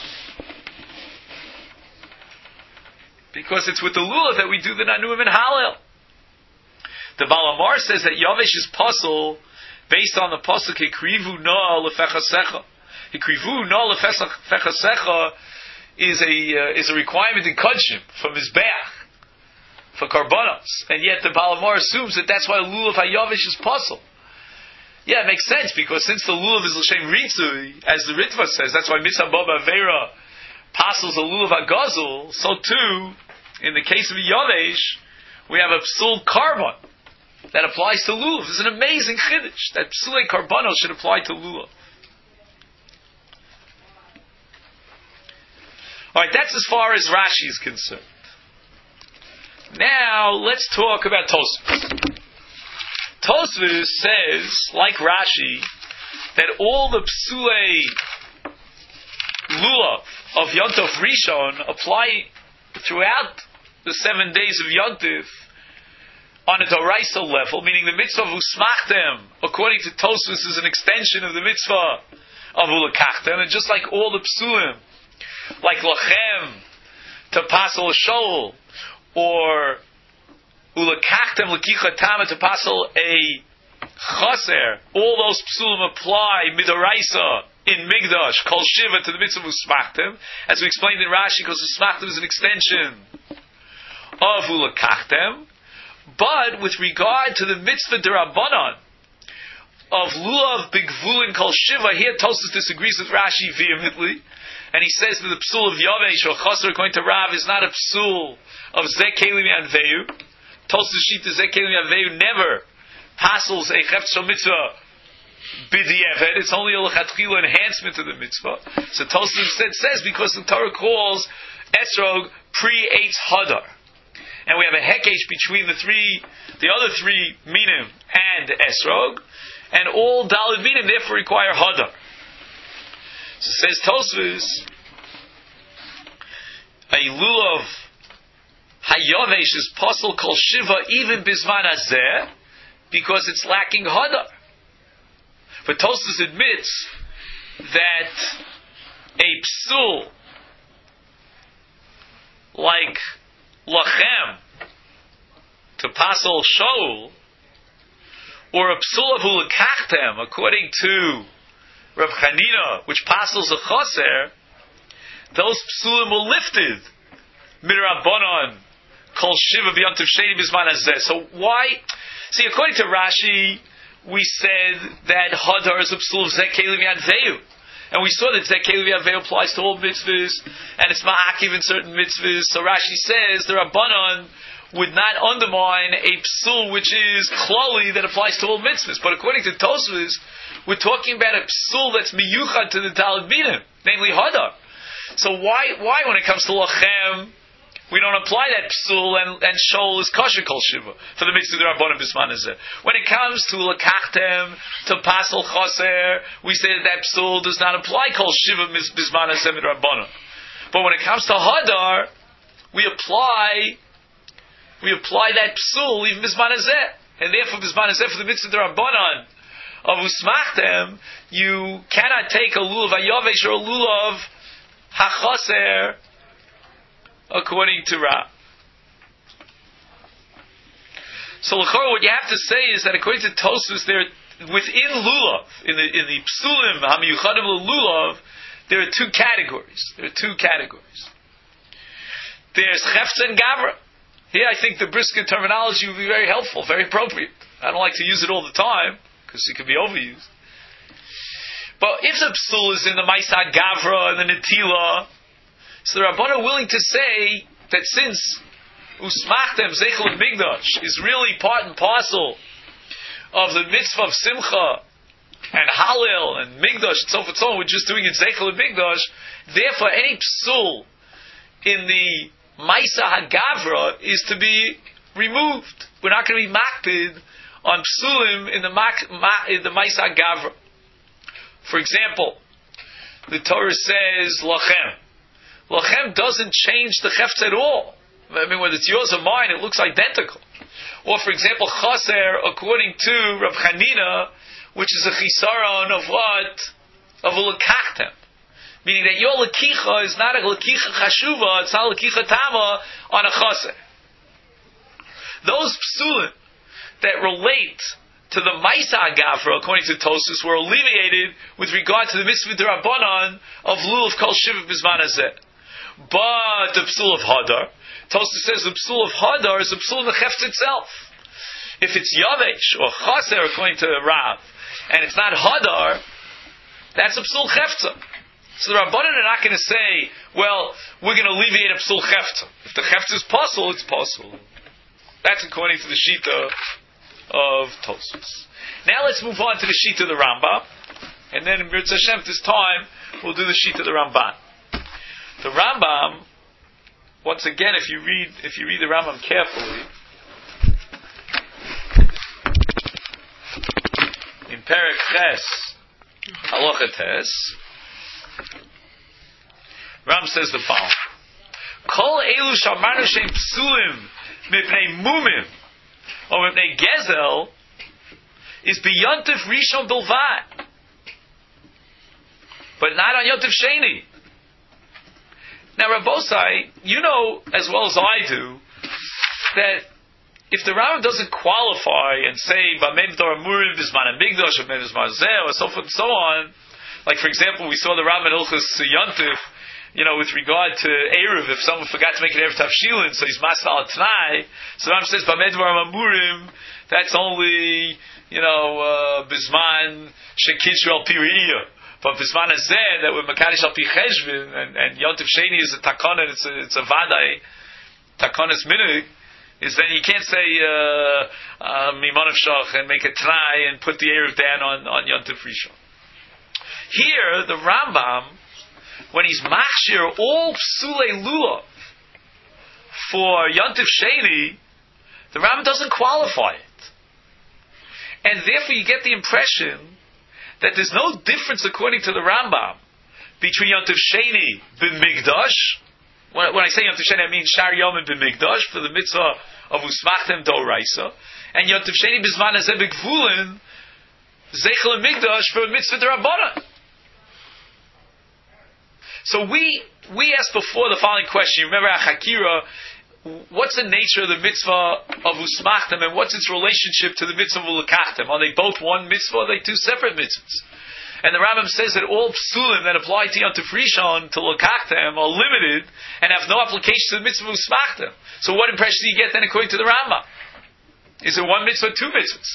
Because it's with the lulav that we do the nanuim and halal. The Balamar says that Yavesh is puzzle based on the pasuk Hikrivu na lefechasecha. Hikrivu na lefechasecha is a uh, is a requirement in Kodshim from Mizbeach for karbanos, and yet the Balamar assumes that that's why lulav hayavesh is puzzle. Yeah, it makes sense because since the lulav is l'shem ritzui, as the Ritva says, that's why mitzvah baba vera passes a lulav agazul, so too, in the case of a yavesh, we have a psul carbon that applies to lulav. It's an amazing chiddush that psulei karbanos should apply to lulav. Alright, that's as far as Rashi is concerned. Now, let's talk about Tosfos. Tosfos says, like Rashi, that all the psulei lulav of Yontov Rishon apply throughout the seven days of Yontif on a Doraisa level, meaning the mitzvah of Usmachtem, according to Tosfos, is an extension of the mitzvah of Ulakachtem, and just like all the psulim, like Lachem, to pasel a shoal, or Ulakachtem Lakicha Tama to pasel a chaser, all those psulim apply midoraisa in Migdash, Kol Shiva, to the mitzvah of Usmachtem, as we explained in Rashi, because Usmachtem is an extension of Ulakachtem. But with regard to the mitzvah derabanan of Lulav Bigvulin Kol Shiva, here Tosfos disagrees with Rashi vehemently, and he says that the psul of Yavesh or Chaser according to Rav is not a psul of Zeh Kelim Yanveyu. Tosfos Shita Zeh Kelim Yanveyu never passes a Chefetz mitzvah b'di'evet. It's only a lechatchila enhancement of the mitzvah. So Tosfos instead says because the Torah calls Esrog pre-eitz hadar, and we have a hekesh between the three, the other three minim and Esrog, and all daled minim therefore require hadar. So says Tosfos, a lulav hayavesh is posel kol shiva even bisman hazeh because it's lacking hadar. But Tosfos admits that a psul like lachem to pasel shoul, or a psul of ulakachtem according to Rav Chanina, which passes a chaser, those psulim were lifted midrabanan kol shiva b'yontiv sheni bisman hazeh. So why? See, according to Rashi, we said that hadar is a psul of zeh kelim yanveyu, and we saw that zeh kelim yanveyu applies to all mitzvahs, and it's ma'akiv in certain mitzvahs. So Rashi says the rabbanon would not undermine a psul which is klali that applies to all mitzvahs. But according to Tosfos, we're talking about a psul that's miyuchad to the daled minim, namely hadar. So why, why when it comes to lachem, we don't apply that psul and, and shol is kosher kol shiva for the mitzvah d'rabbanan bisman hazeh. When it comes to lakachtem, to pasel chaser, we say that that psul does not apply kol shiva bisman hazeh d'rabbanan. But when it comes to hadar, we apply we apply that psul even bisman hazeh, and therefore bisman hazeh for the mitzvah d'rabbanan of usmachtem, you cannot take a lulav hayavesh or a lulav hachaser according to Rav. So l'chorah, what you have to say is that according to Tosfos, there within lulav, in the in the psulim hamiyuchadim lulav, there are two categories. There are two categories. There's chefetz and gavra. Here, I think the brisket terminology would be very helpful, very appropriate. I don't like to use it all the time because it can be overused. But if the psul is in the Maisa Gavra and the Netila, so the Rabbanan are willing to say that since Usmachtem Zeichel Migdash is really part and parcel of the mitzvah of Simcha and Halil and Migdash and so forth and so on, we're just doing it Zeichel Migdash, therefore any psul in the Maisa HaGavra is to be removed. We're not going to be makpid on psulim in the, mak, ma, in the Maisa HaGavra. For example, the Torah says lachem. Lachem doesn't change the chefetz at all. I mean, whether it's yours or mine, it looks identical. Or, for example, chaser, according to Rab Chanina, which is a chisaron of what? Of a lekachtem. Meaning that your lekicha is not a lekicha chashuva, it's not a lekicha tama on a chaser. Those psulim that relate to the Maisa Gavra, according to Tosfos, were alleviated with regard to the mitzvah d'Rabbanan of lulav kol shiva b'zman hazeh. But the psul of Hadar, Tosfos says the psul of Hadar is the psul of the chefetz itself. If it's yavesh or chaser, according to Rav, and it's not Hadar, that's a psul chefetza. So the Rabbanan are not going to say, well, we're going to alleviate a psul chefetza. If the chefetza is possible, it's possible. That's according to the Shita of Tosfos. Now let's move on to the Shita of the Rambam, and then in Mirz Hashem this time we'll do the Shita of the Ramban. The Rambam, once again, if you read if you read the Rambam carefully, in Perek Ches, Halacha Tes, Ram says the following: Kol elu shamarnu sheim psulim mipnei mumim or mipnei gezel is b'yontif rishon bilvad, but not on yontif sheni. Now, Rabbosai, you know as well as I do that if the Rambam doesn't qualify and say b'mevdor amurim b'zman hamigdash or b'zman hazeh or so forth and so on, like for example, we saw the Rambam in Hilchos Yontif, you know, with regard to Erev, if someone forgot to make an Erev Tavshilin, so he's Masal Tnai, so Rambam says b'mevdor amurim, that's only, you know, uh, b'zman shekitru al piriyah. But Bisman Hazeh, that we're Makadish al pi cheshvin, and, and Yontif Sheni is a takana, it's a, it's a vadai, takanas minig, is then you can't say Mimon of Shach and make a try and put the Erev down on, on Yontif Rishon. Here, the Rambam, when he's machshir all psulei lulav for Yontif Sheni, the Rambam doesn't qualify it. And therefore you get the impression that there's no difference, according to the Rambam, between Yontif Sheni bin Migdash. When, when I say Yontif Sheni, I mean Shar Yom bin Migdash for the mitzvah of Usmachtem Doraisa, and Yontif Sheni Bizman Hazeh B'Gvulin Zeichel Migdash for mitzvah d'Rabbanan. So we we asked before the following question. You remember Achakira? What's the nature of the mitzvah of Usmachtem and what's its relationship to the mitzvah of Ulakachtem? Are they both one mitzvah or are they two separate mitzvahs? And the Rambam says that all psulim that apply to Yontif Rishon, to Ulakachtem, are limited and have no application to the mitzvah of Usmachtem. So what impression do you get then according to the Rambam? Is it one mitzvah or two mitzvahs?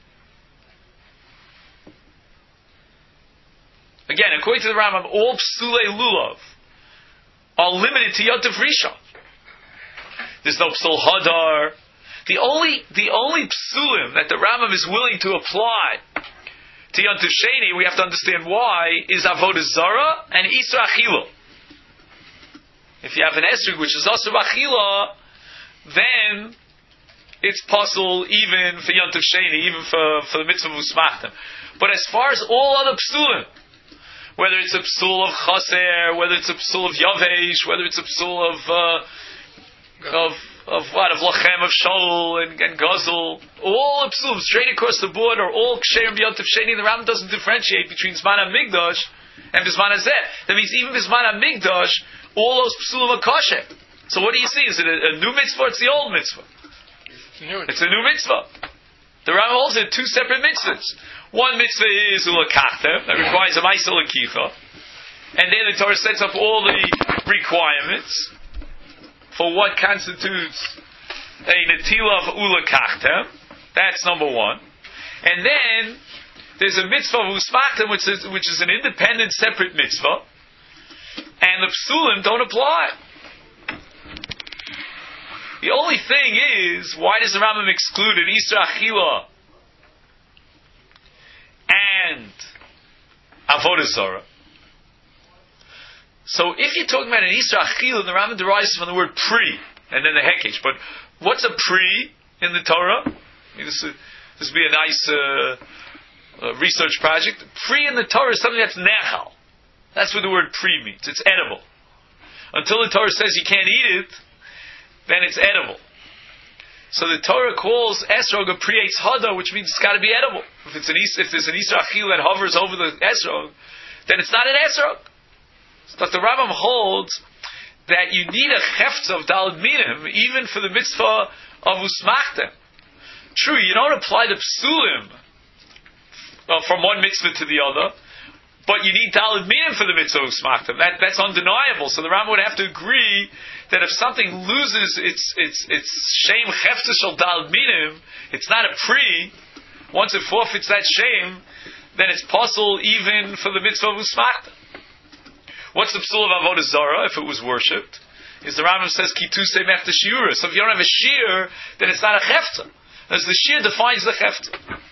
Again, according to the Rambam, all psulei lulav are limited to Yontif Rishon. There's no psul hadar. The only the only psulim that the Rambam is willing to apply to Yontif Sheni, we have to understand why, is avodah zara and isra achila. If you have an esrog which is asur achila, then it's possible even for Yontif Sheni, even for, for the mitzvah of Usmachtem. But as far as all other psulim, whether it's a psul of chaser, whether it's a psul of yavesh, whether it's a psul of uh, Of of what of lachem of shol and, and gazel, all psulim straight across the board are all ksherim b'yontif sheni. The Rambam doesn't differentiate between Zman HaMikdash and Bizman Hazeh. That means even Bizman HaMikdash, all those psulim are kosher. So what do you see? Is it a, a new mitzvah or it's the old mitzvah? It's a new mitzvah. The Rambam holds it two separate mitzvahs. One mitzvah is ulakachtem, that requires a ma'aseh lakicha. And then the Torah sets up all the requirements for what constitutes a netila of ulakachtem. That's number one. And then there's a mitzvah of usmachtem, which is, which is an independent, separate mitzvah. And the psulim don't apply. The only thing is, why does the Rambam exclude an Isra Achila and Avodah Zarah? So if you're talking about an Isra Achila, the Rambam derives from the word pri, and then the Hekesh. But what's a pri in the Torah? I mean, this, is, this would be a nice uh, uh, research project. Pri in the Torah is something that's nechal. That's what the word pri means. It's edible. Until the Torah says you can't eat it, then it's edible. So the Torah calls esrog a pri eitz hada, which means it's got to be edible. If it's an if there's an isra achil that hovers over the esrog, then it's not an esrog. But the Rambam holds that you need a hefza of daled minim even for the mitzvah of usmachtem. True, you don't apply the psulim uh, from one mitzvah to the other, but you need daled minim for the mitzvah of usmachtem. That that's undeniable. So the Rambam would have to agree that if something loses its its its shame hefza shel daled minim, it's not a pri. Once it forfeits that shame, then it's possible even for the mitzvah of usmachtem. What's the psul of avodah zarah if it was worshipped? Is the Rambam says kituse mechta shiura. So if you don't have a shear, then it's not a hefza. As the shear defines the hefza.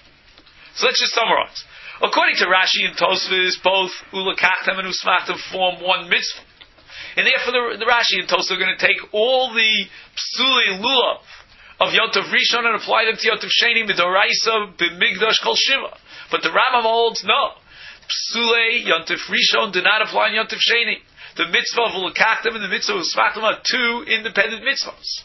So let's just summarize. According to Rashi and Tosfos, both ulakachtem and usmachtem form one mitzvah. And therefore the, the Rashi and Tosfos are going to take all the psulei lulav of Yom Tov Rishon and apply them to Yom Tov Sheni midoraisa b'migdash kol shiva. But the Rambam holds no. Psulei Yom Tov Rishon do not apply in Yom Tov Sheni. The mitzvah of ulakachtem and the mitzvah of usmachtem are two independent mitzvahs.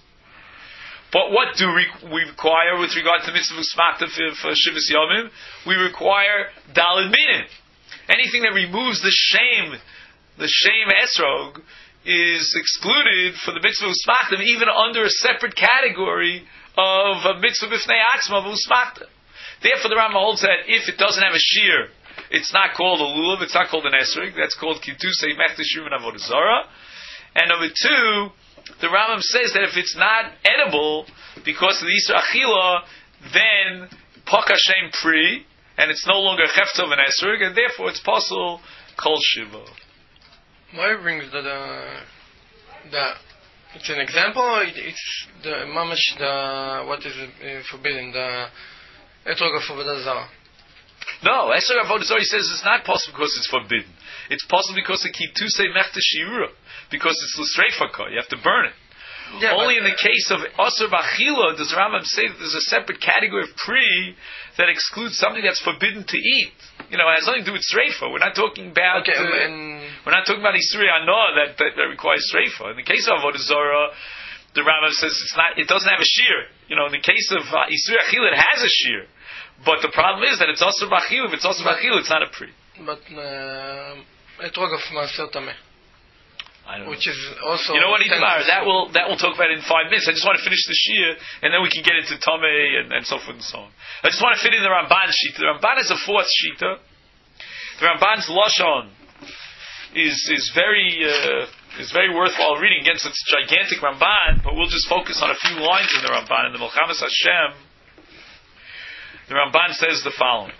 But what do we, we require with regard to the mitzvah of usmachtem for, for Shivas Yomim? We require daled minim. Anything that removes the shame, the shame esrog, is excluded for the mitzvah of usmachtem, even under a separate category of a mitzvah b'fnei atzma of usmachtem. Therefore, the Rambam holds that if it doesn't have a shear, it's not called a lulav, it's not called an esrog. That's called kitusei mechta shuvin avodah zarah. And number two, the Rambam says that if it's not edible because of the Isra Achila, then Pakashem Pri, and it's no longer Hefta of an Esrog, and therefore it's possible Kol Shiva. Why brings the, the, the it's an example, or it, it's the Mamash, the, what is uh, forbidden, the Etrog of Avodah Zarah? No, Esrog Avodah Zarah, he says it's not possible because it's forbidden. It's possible because of Kitusei Mechta Shiura. Because it's l'streifaka, you have to burn it. Yeah, Only in the case of Asur B'achila does Rambam say that there's a separate category of pri that excludes something that's forbidden to eat. You know, it has nothing to do with streifa. We're not talking about okay, uh, and we're not talking about Isuri Anah that, that that requires streifa. In the case of Avodah Zarah, the Rambam says it's not. It doesn't have a shear. You know, in the case of uh, Isuri Achila, it has a shear. But the problem is that it's Asur B'achila. If it's Asur B'achila, it's not a pri. But etrog of Maaser Tameh. I don't Which know. is also, you know what, Itamar, that will that will talk about it in five minutes. I just want to finish the shir, and then we can get into Tomei and, and so forth and so on. I just want to fit in the Ramban shita. The Ramban is a fourth shita. The Ramban's lashon is is very uh, is very worthwhile reading against its gigantic Ramban, but we'll just focus on a few lines in the Ramban. In the Milchamas Hashem, the Ramban says the following.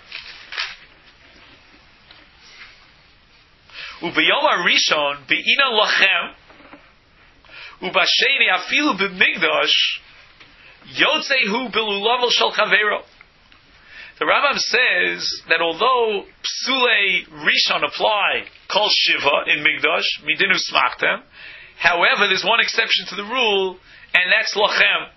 Ubiyom Rishon be'ina lachem ubasheni afilu b'migdash yotzehu belulavel shel chavero. The Rambam says that although psulei Rishon apply kol shiva in migdash midinu smachtem, however, there's one exception to the rule, and that's lachem.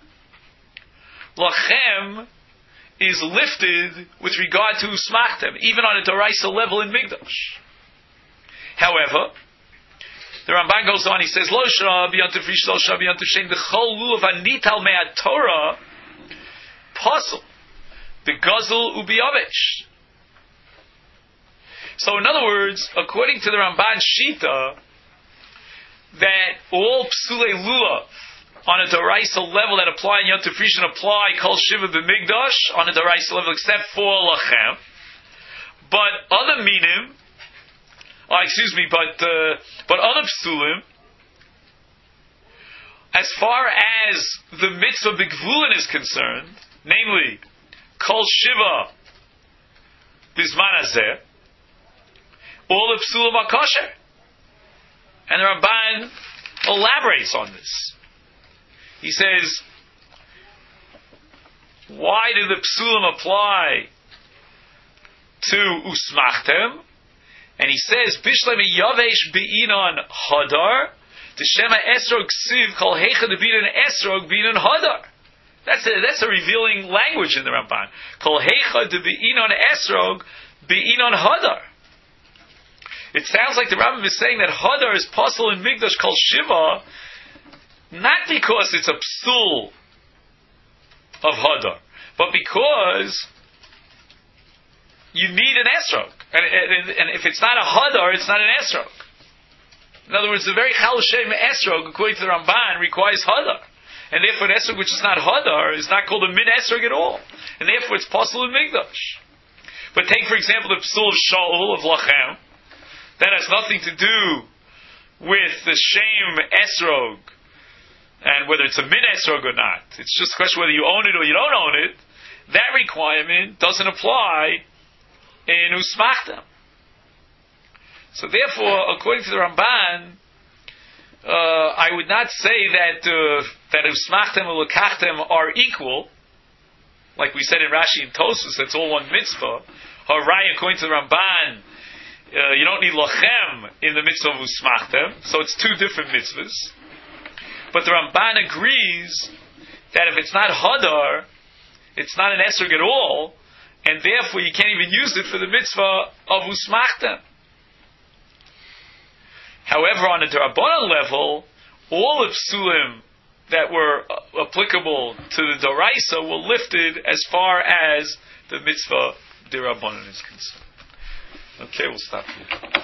Lachem is lifted with regard to smachtem, even on a doraisa level in migdash. However, the Ramban goes on, he says, Lo shra b'yantiv rish, lo shra b'yantiv shem, b'chol lulav anital me'at Torah, puzzle, b'gazul u'biyavish. So in other words, according to the Ramban Shita, that all psulei lulav on a doraisa level that apply in yantiv rish and apply kol shiva b'migdash on a doraisa level except for lachem, but other minim, oh, excuse me, but uh, but other psulim, as far as the mitzvah b'gvulin is concerned, namely, kol shiva bisman hazeh, all the psulim are kosher. And the Ramban elaborates on this. He says, why do the psulim apply to usmachtem? And he says, Bishlem yavesh be'inon hadar, Teshema esrog ksiv kol hecha debinan esrog binan hadar. That's a, that's a revealing language in the Ramban. Kol hecha debinan esrog be'inon hadar. It sounds like the Rambam is saying that hadar is possible in Migdash called Shiva, not because it's a psul of hadar, but because you need an esrog. And, and, and if it's not a hadar, it's not an esrog. In other words, the very chal shem esrog, according to the Ramban, requires hadar. And therefore an esrog which is not hadar is not called a min esrog at all. And therefore it's possible in Migdash. But take, for example, the psul of Shaul, of Lachem. That has nothing to do with the shame esrog and whether it's a min esrog or not. It's just a question whether you own it or you don't own it. That requirement doesn't apply in usmachtem. So therefore, according to the Ramban, uh, I would not say that uh, that usmachtem and lekachtem are equal. Like we said in Rashi and Tosfos, that's all one mitzvah. Harai, according to the Ramban, Uh, you don't need lochem in the mitzvah of usmachtem, so it's two different mitzvahs. But the Ramban agrees that if it's not hadar, it's not an esrog at all, and therefore you can't even use it for the mitzvah of usmachtem. However, on a Darabanan level, all the psulim that were uh, applicable to the Doraisa were lifted as far as the mitzvah Darabanan is concerned. Okay, we'll stop here.